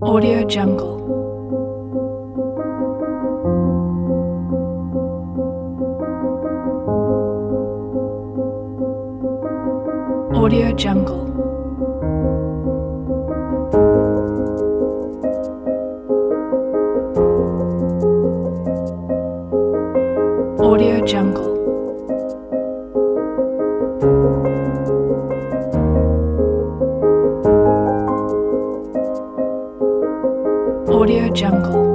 Audio Jungle. Audio Jungle. Audio Jungle. Audio Jungle.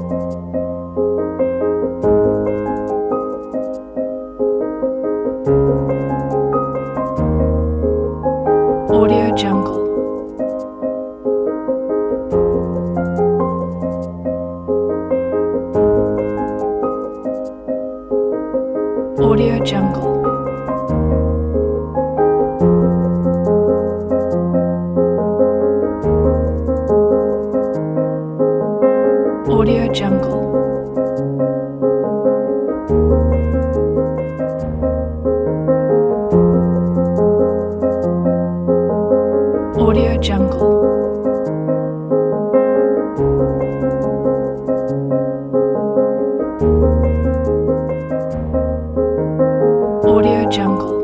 Audio Jungle. Audio Jungle. Audio Jungle. Audio Jungle. Audio Jungle.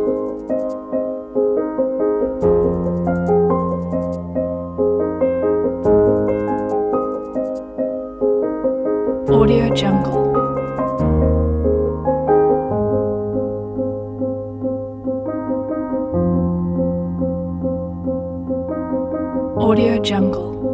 Audio Jungle. Audio Jungle.